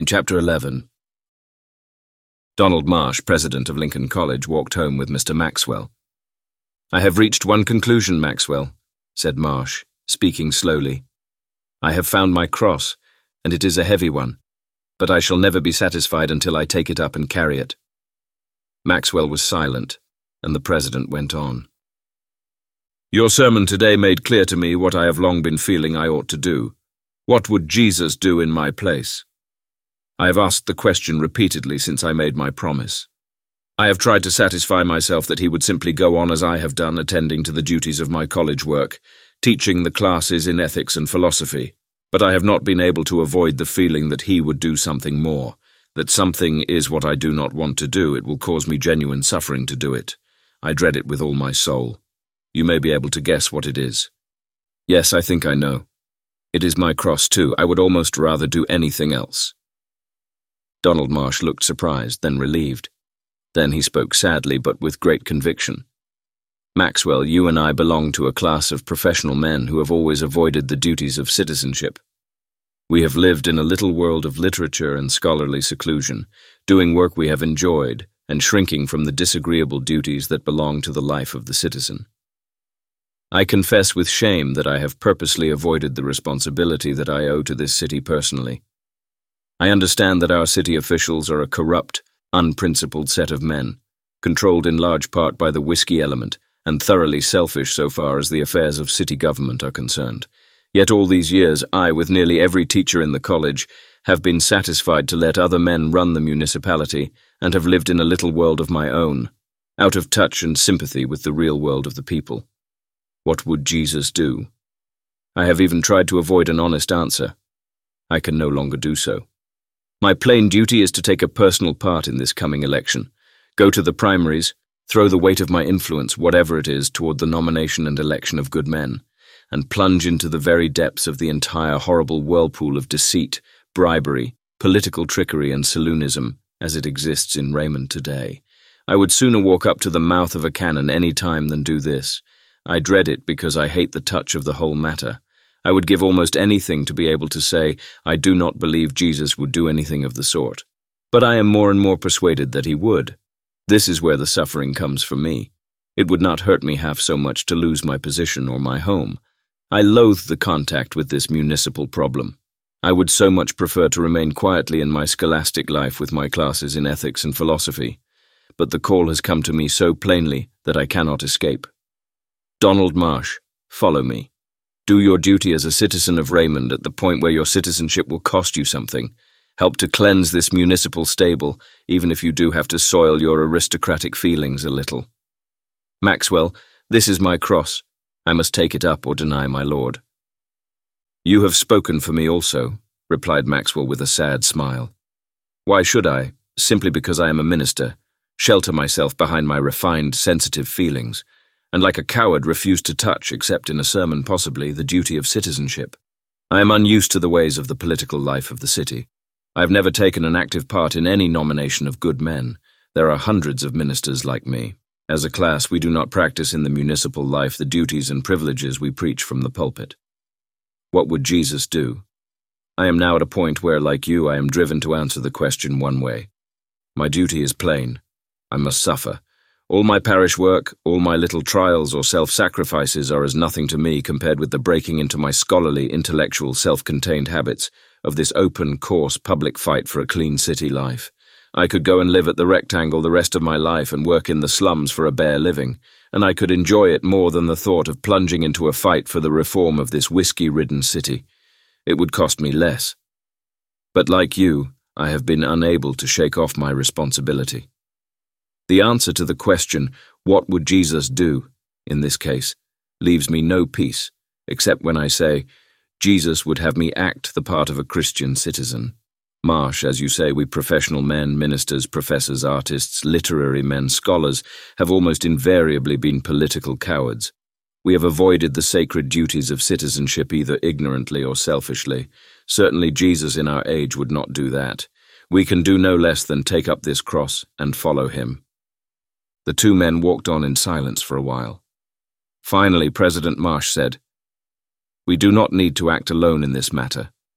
In Chapter 11, Donald Marsh, president of Lincoln College, walked home with Mr. Maxwell. "I have reached one conclusion, Maxwell," said Marsh, speaking slowly. "I have found my cross, and it is a heavy one, but I shall never be satisfied until I take it up and carry it." Maxwell was silent, and the president went on. "Your sermon today made clear to me what I have long been feeling I ought to do. What would Jesus do in my place? I have asked the question repeatedly since I made my promise. I have tried to satisfy myself that he would simply go on as I have done, attending to the duties of my college work, teaching the classes in ethics and philosophy, but I have not been able to avoid the feeling that he would do something more, that something is what I do not want to do. It will cause me genuine suffering to do it. I dread it with all my soul. You may be able to guess what it is." "Yes, I think I know. It is my cross too. I would almost rather do anything else." Donald Marsh looked surprised, then relieved. Then he spoke sadly, but with great conviction. "Maxwell, you and I belong to a class of professional men who have always avoided the duties of citizenship. We have lived in a little world of literature and scholarly seclusion, doing work we have enjoyed, and shrinking from the disagreeable duties that belong to the life of the citizen. I confess with shame that I have purposely avoided the responsibility that I owe to this city personally. I understand that our city officials are a corrupt, unprincipled set of men, controlled in large part by the whiskey element, and thoroughly selfish so far as the affairs of city government are concerned. Yet all these years, I, with nearly every teacher in the college, have been satisfied to let other men run the municipality, and have lived in a little world of my own, out of touch and sympathy with the real world of the people. What would Jesus do? I have even tried to avoid an honest answer. I can no longer do so. My plain duty is to take a personal part in this coming election, go to the primaries, throw the weight of my influence, whatever it is, toward the nomination and election of good men, and plunge into the very depths of the entire horrible whirlpool of deceit, bribery, political trickery, and saloonism as it exists in Raymond today. I would sooner walk up to the mouth of a cannon any time than do this. I dread it because I hate the touch of the whole matter. I would give almost anything to be able to say, I do not believe Jesus would do anything of the sort. But I am more and more persuaded that he would. This is where the suffering comes for me. It would not hurt me half so much to lose my position or my home. I loathe the contact with this municipal problem. I would so much prefer to remain quietly in my scholastic life with my classes in ethics and philosophy. But the call has come to me so plainly that I cannot escape. Donald Marsh, follow me. Do your duty as a citizen of Raymond at the point where your citizenship will cost you something. Help to cleanse this municipal stable, even if you do have to soil your aristocratic feelings a little. Maxwell, this is my cross. I must take it up or deny my lord." "You have spoken for me also," replied Maxwell with a sad smile. "Why should I, simply because I am a minister, shelter myself behind my refined, sensitive feelings, and like a coward refuse to touch, except in a sermon possibly, the duty of citizenship? I am unused to the ways of the political life of the city. I have never taken an active part in any nomination of good men. There are hundreds of ministers like me. As a class, we do not practice in the municipal life the duties and privileges we preach from the pulpit. What would Jesus do? I am now at a point where, like you, I am driven to answer the question one way. My duty is plain. I must suffer. All my parish work, all my little trials or self-sacrifices are as nothing to me compared with the breaking into my scholarly, intellectual, self-contained habits of this open, coarse, public fight for a clean city life. I could go and live at the Rectangle the rest of my life and work in the slums for a bare living, and I could enjoy it more than the thought of plunging into a fight for the reform of this whiskey-ridden city. It would cost me less. But like you, I have been unable to shake off my responsibility. The answer to the question, what would Jesus do, in this case, leaves me no peace, except when I say, Jesus would have me act the part of a Christian citizen. Marsh, as you say, we professional men, ministers, professors, artists, literary men, scholars, have almost invariably been political cowards. We have avoided the sacred duties of citizenship either ignorantly or selfishly. Certainly Jesus in our age would not do that. We can do no less than take up this cross and follow him. The two men walked on in silence for a while. Finally, President Marsh said, "We do not need to act alone in this matter.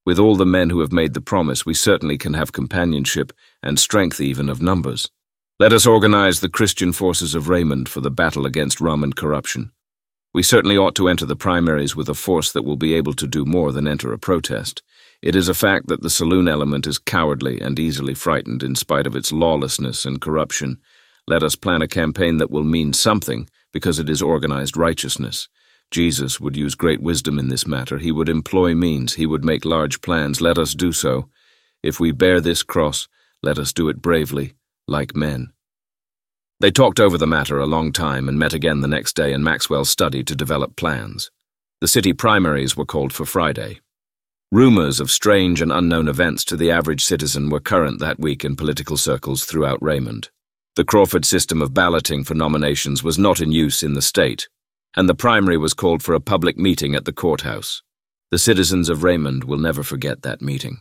With all the men who have made the promise, we certainly can have companionship and strength even of numbers. Let us organize the Christian forces of Raymond for the battle against rum and corruption. We certainly ought to enter the primaries with a force that will be able to do more than enter a protest. It is a fact that the saloon element is cowardly and easily frightened in spite of its lawlessness and corruption. Let us plan a campaign that will mean something, because it is organized righteousness. Jesus would use great wisdom in this matter. He would employ means. He would make large plans. Let us do so. If we bear this cross, let us do it bravely, like men. They talked over the matter a long time and met again the next day in Maxwell's study to develop plans. The city primaries were called for Friday. Rumors of strange and unknown events to the average citizen were current that week in political circles throughout Raymond. The Crawford system of balloting for nominations was not in use in the state, and the primary was called for a public meeting at the courthouse. The citizens of Raymond will never forget that meeting.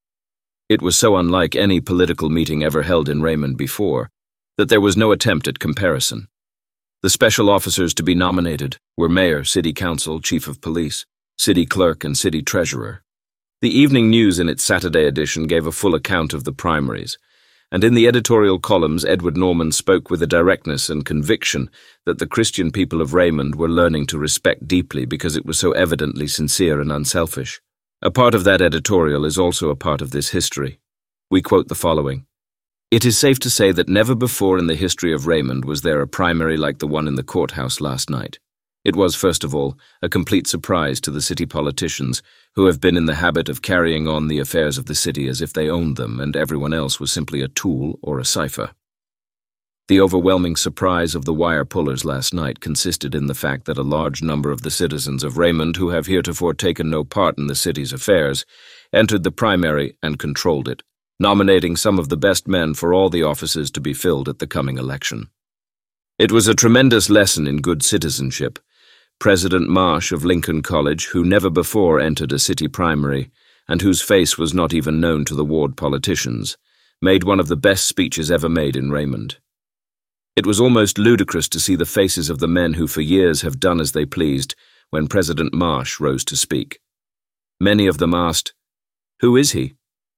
It was so unlike any political meeting ever held in Raymond before that there was no attempt at comparison. The special officers to be nominated were mayor, city council, chief of police, city clerk, and city treasurer. The Evening News in its Saturday edition gave a full account of the primaries, and in the editorial columns Edward Norman spoke with a directness and conviction that the Christian people of Raymond were learning to respect deeply because it was so evidently sincere and unselfish. A part of that editorial is also a part of this history. We quote the following: "It is safe to say that never before in the history of Raymond was there a primary like the one in the courthouse last night. It was, first of all, a complete surprise to the city politicians, who have been in the habit of carrying on the affairs of the city as if they owned them and everyone else was simply a tool or a cipher. The overwhelming surprise of the wire pullers last night consisted in the fact that a large number of the citizens of Raymond who have heretofore taken no part in the city's affairs entered the primary and controlled it, nominating some of the best men for all the offices to be filled at the coming election. It was a tremendous lesson in good citizenship. President Marsh of Lincoln College, who never before entered a city primary, and whose face was not even known to the ward politicians, made one of the best speeches ever made in Raymond. It was almost ludicrous to see the faces of the men who for years have done as they pleased when President Marsh rose to speak. Many of them asked, 'Who is he?'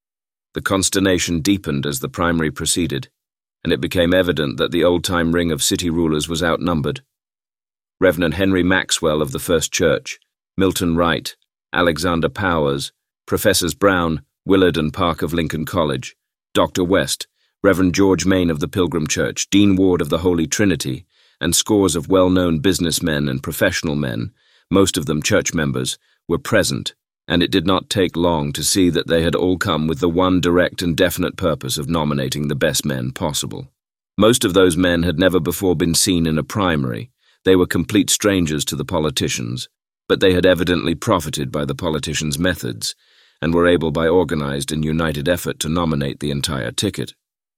The consternation deepened as the primary proceeded, and it became evident that the old-time ring of city rulers was outnumbered. Reverend Henry Maxwell of the First Church, Milton Wright, Alexander Powers, Professors Brown, Willard and Park of Lincoln College, Dr. West, Reverend George Main of the Pilgrim Church, Dean Ward of the Holy Trinity, and scores of well-known businessmen and professional men, most of them church members, were present, and it did not take long to see that they had all come with the one direct and definite purpose of nominating the best men possible. Most of those men had never before been seen in a primary. They were complete strangers to the politicians, but they had evidently profited by the politicians' methods, and were able by organized and united effort to nominate the entire ticket.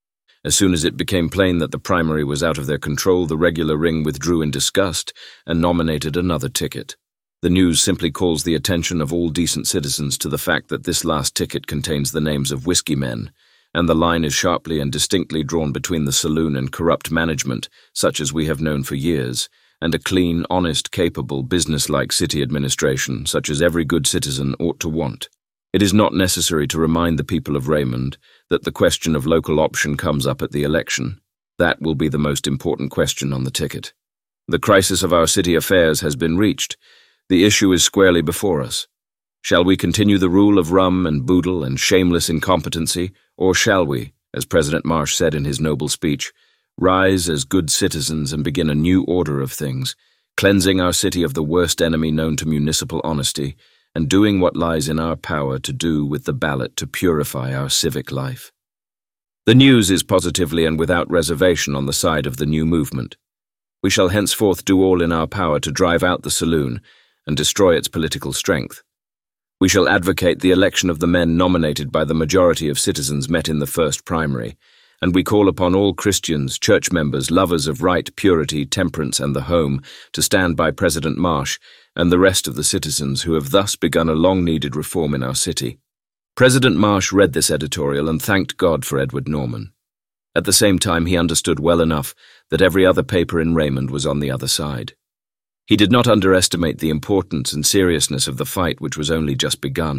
As soon as it became plain that the primary was out of their control, the regular ring withdrew in disgust and nominated another ticket. The news simply calls the attention of all decent citizens to the fact that this last ticket contains the names of whiskey men, and the line is sharply and distinctly drawn between the saloon and corrupt management, such as we have known for years, and a clean, honest, capable, business-like city administration, such as every good citizen ought to want. It is not necessary to remind the people of Raymond that the question of local option comes up at the election. That will be the most important question on the ticket. The crisis of our city affairs has been reached. The issue is squarely before us. Shall we continue the rule of rum and boodle and shameless incompetency, or shall we, as President Marsh said in his noble speech, rise as good citizens and begin a new order of things, cleansing our city of the worst enemy known to municipal honesty, and doing what lies in our power to do with the ballot to purify our civic life? The news is positively and without reservation on the side of the new movement. We shall henceforth do all in our power to drive out the saloon and destroy its political strength. We shall advocate the election of the men nominated by the majority of citizens met in the first primary, and we call upon all Christians, church members, lovers of right, purity, temperance, and the home to stand by President Marsh and the rest of the citizens who have thus begun a long-needed reform in our city. President Marsh read this editorial and thanked God for Edward Norman. At the same time, he understood well enough that every other paper in Raymond was on the other side. He did not underestimate the importance and seriousness of the fight which was only just begun.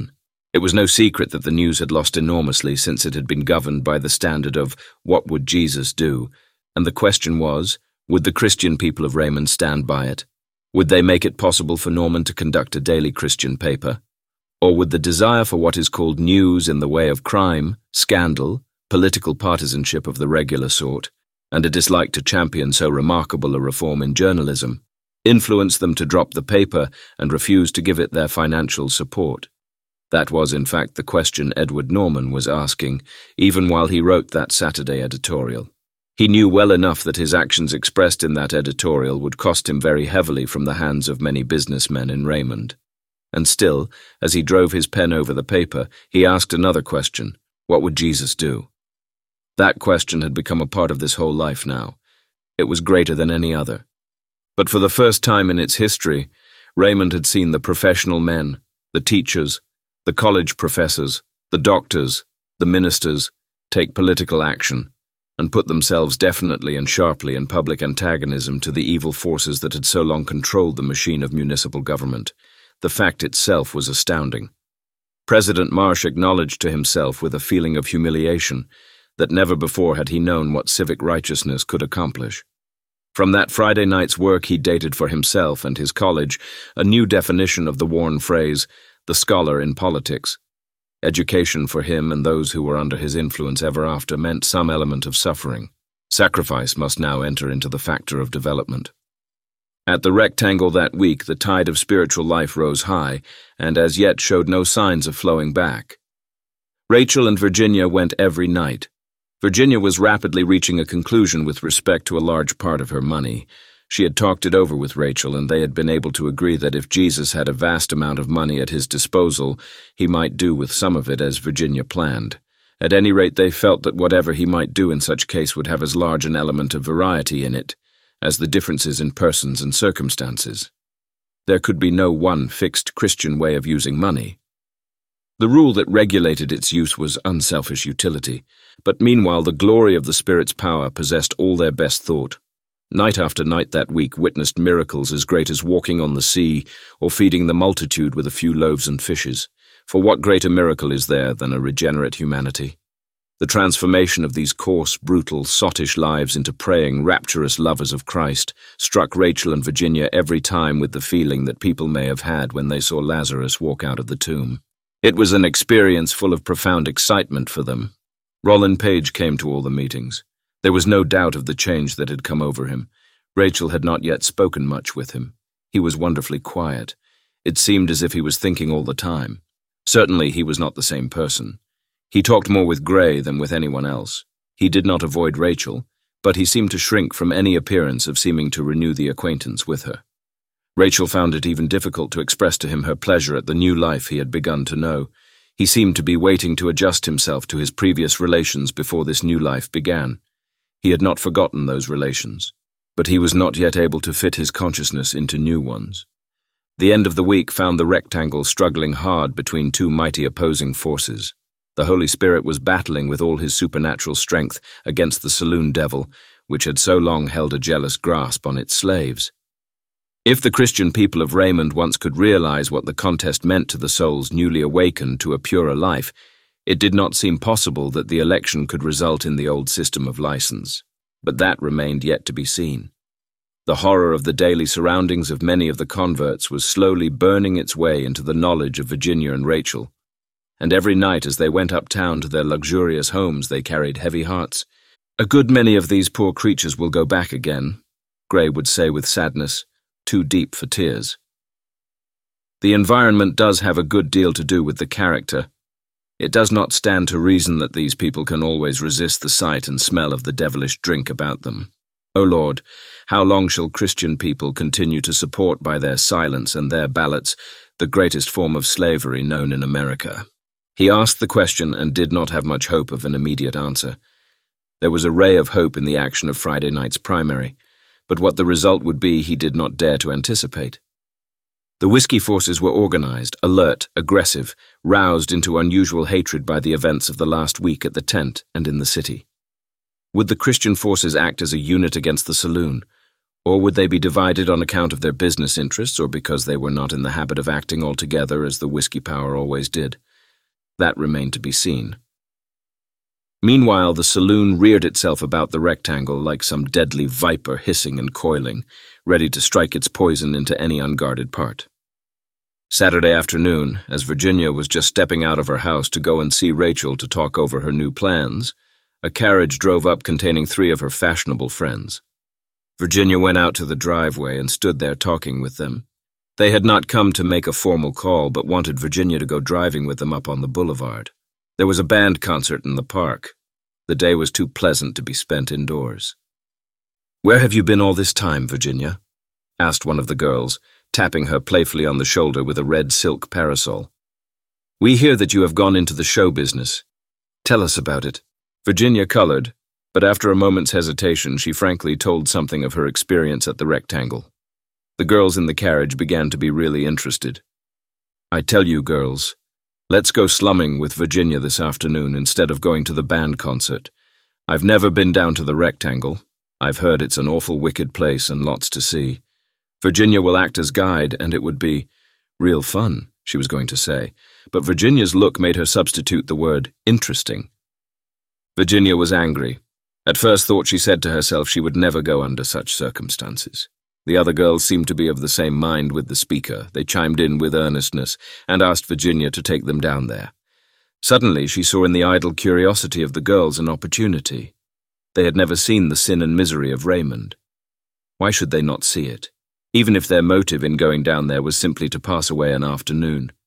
It was no secret that the news had lost enormously since it had been governed by the standard of what would Jesus do, and the question was, would the Christian people of Raymond stand by it? Would they make it possible for Norman to conduct a daily Christian paper? Or would the desire for what is called news in the way of crime, scandal, political partisanship of the regular sort, and a dislike to champion so remarkable a reform in journalism, influence them to drop the paper and refuse to give it their financial support? That was, in fact, the question Edward Norman was asking, even while he wrote that Saturday editorial. He knew well enough that his actions expressed in that editorial would cost him very heavily from the hands of many businessmen in Raymond. And still, as he drove his pen over the paper, he asked another question: what would Jesus do? That question had become a part of this whole life now. It was greater than any other. But for the first time in its history, Raymond had seen the professional men, the teachers, the college professors, the doctors, the ministers, take political action and put themselves definitely and sharply in public antagonism to the evil forces that had so long controlled the machine of municipal government. The fact itself was astounding. President Marsh acknowledged to himself with a feeling of humiliation that never before had he known what civic righteousness could accomplish. From that Friday night's work he dated for himself and his college a new definition of the worn phrase, the scholar in politics. Education for him and those who were under his influence ever after meant some element of suffering. Sacrifice must now enter into the factor of development. At the Rectangle that week, the tide of spiritual life rose high, and as yet showed no signs of flowing back. Rachel and Virginia went every night. Virginia was rapidly reaching a conclusion with respect to a large part of her money. She had talked it over with Rachel, and they had been able to agree that if Jesus had a vast amount of money at his disposal, he might do with some of it as Virginia planned. At any rate, they felt that whatever he might do in such case would have as large an element of variety in it as the differences in persons and circumstances. There could be no one fixed Christian way of using money. The rule that regulated its use was unselfish utility, but meanwhile the glory of the Spirit's power possessed all their best thought. Night after night that week witnessed miracles as great as walking on the sea or feeding the multitude with a few loaves and fishes. For what greater miracle is there than a regenerate humanity? The transformation of these coarse, brutal, sottish lives into praying, rapturous lovers of Christ struck Rachel and Virginia every time with the feeling that people may have had when they saw Lazarus walk out of the tomb. It was an experience full of profound excitement for them. Rollin Page came to all the meetings. There was no doubt of the change that had come over him. Rachel had not yet spoken much with him. He was wonderfully quiet. It seemed as if he was thinking all the time. Certainly he was not the same person. He talked more with Gray than with anyone else. He did not avoid Rachel, but he seemed to shrink from any appearance of seeming to renew the acquaintance with her. Rachel found it even difficult to express to him her pleasure at the new life he had begun to know. He seemed to be waiting to adjust himself to his previous relations before this new life began. He had not forgotten those relations, but he was not yet able to fit his consciousness into new ones. The end of the week found the Rectangle struggling hard between two mighty opposing forces. The Holy Spirit was battling with all his supernatural strength against the saloon devil, which had so long held a jealous grasp on its slaves. If the Christian people of Raymond once could realize what the contest meant to the souls newly awakened to a purer life, it did not seem possible that the election could result in the old system of license. But that remained yet to be seen. The horror of the daily surroundings of many of the converts was slowly burning its way into the knowledge of Virginia and Rachel. And every night as they went uptown to their luxurious homes they carried heavy hearts. "A good many of these poor creatures will go back again," Gray would say with sadness, too deep for tears. The environment does have a good deal to do with the character. It does not stand to reason that these people can always resist the sight and smell of the devilish drink about them. O Lord, how long shall Christian people continue to support by their silence and their ballots the greatest form of slavery known in America? He asked the question and did not have much hope of an immediate answer. There was a ray of hope in the action of Friday night's primary, but what the result would be he did not dare to anticipate. The whiskey forces were organized, alert, aggressive, roused into unusual hatred by the events of the last week at the tent and in the city. Would the Christian forces act as a unit against the saloon, or would they be divided on account of their business interests or because they were not in the habit of acting altogether as the whiskey power always did? That remained to be seen. Meanwhile, the saloon reared itself about the rectangle like some deadly viper hissing and coiling, ready to strike its poison into any unguarded part. Saturday afternoon, as Virginia was just stepping out of her house to go and see Rachel to talk over her new plans, a carriage drove up containing 3 of her fashionable friends. Virginia went out to the driveway and stood there talking with them. They had not come to make a formal call, but wanted Virginia to go driving with them up on the boulevard. There was a band concert in the park. The day was too pleasant to be spent indoors. "Where have you been all this time, Virginia?" asked one of the girls, tapping her playfully on the shoulder with a red silk parasol. "We hear that you have gone into the show business. Tell us about it." Virginia colored, but after a moment's hesitation, she frankly told something of her experience at the rectangle. The girls in the carriage began to be really interested. "I tell you, girls, let's go slumming with Virginia this afternoon instead of going to the band concert. I've never been down to the rectangle. I've heard it's an awful wicked place and lots to see. Virginia will act as guide, and it would be real fun," she was going to say, but Virginia's look made her substitute the word interesting. Virginia was angry. At first thought she said to herself she would never go under such circumstances. The other girls seemed to be of the same mind with the speaker. They chimed in with earnestness and asked Virginia to take them down there. Suddenly she saw in the idle curiosity of the girls an opportunity. They had never seen the sin and misery of Raymond. Why should they not see it, even if their motive in going down there was simply to pass away an afternoon?